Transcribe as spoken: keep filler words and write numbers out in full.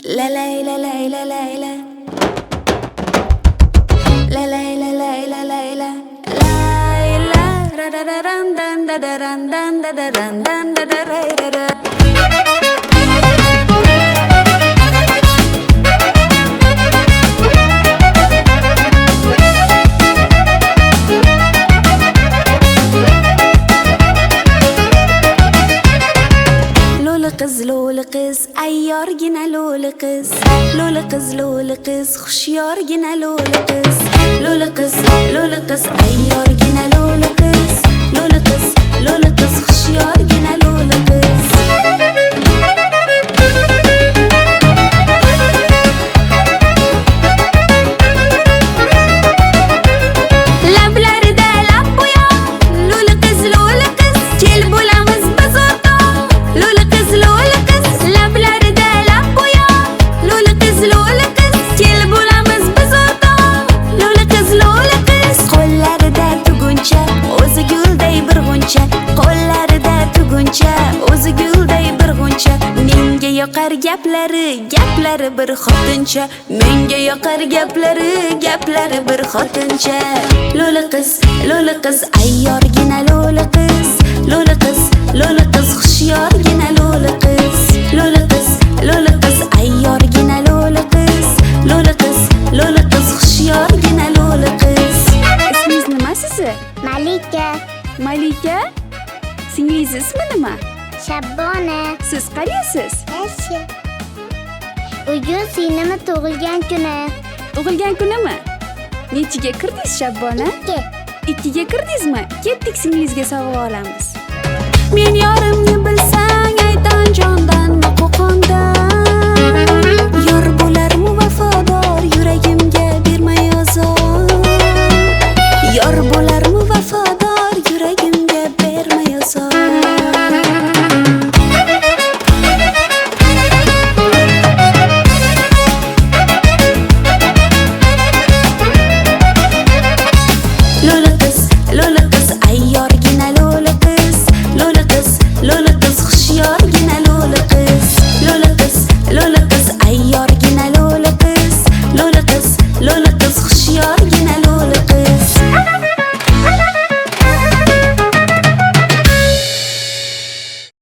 La la la la la la la La la la la la la la La la ra ra ra ran dan da da ran dan da da ran dan da da ra ra ra Qiz lo'li qiz ayyorgina lo'li qiz lo'li qiz lo'li qiz xushyorgina lo'li qiz lo'li qiz lo'li qiz ayyorgina lo'li qiz lo'li qiz lo'li qiz xushyorgina lo'li qiz lablarida lab bo'yoq lo'li qiz lo'li qiz kel bo'lamiz biz o'rtoq lo'li qiz lo'li qiz lablarida lab bo'yoq lo'li qiz lo'li qiz kel bo'lamiz biz o'rtoq lo'li qiz lo'li qiz qo'llarida tuguncha o'zi gulday bir g'uncha qo'llarida tuguncha o'zi gulday bir g'uncha menga yoqar gaplari gaplari bir xotincha menga yoqar gaplari gaplari bir xotincha lo'li qiz lo'li qiz ayyorgina lo'li qiz lo'li qiz lo'li qiz xushyorgina lo'li qiz lo'li qiz lo'li qiz ayyorgina lo'li qiz lo'li qiz lo'li qiz xushyorgina lo'li qiz ismingiz nima sizni? Malika, Malika? Singlingiz ismi nima? Shabbona, Siz qaryasiz? Asha. Bugun singlimi tug'ilgan kuni. Tug'ilgan kunimi? Nechiga kirdingiz Shabbona? Ikki. Ikkiga kirdingizmi? Ketdik, singlingizga sovg'a olamiz. Men yorimni bilsang aytan jondan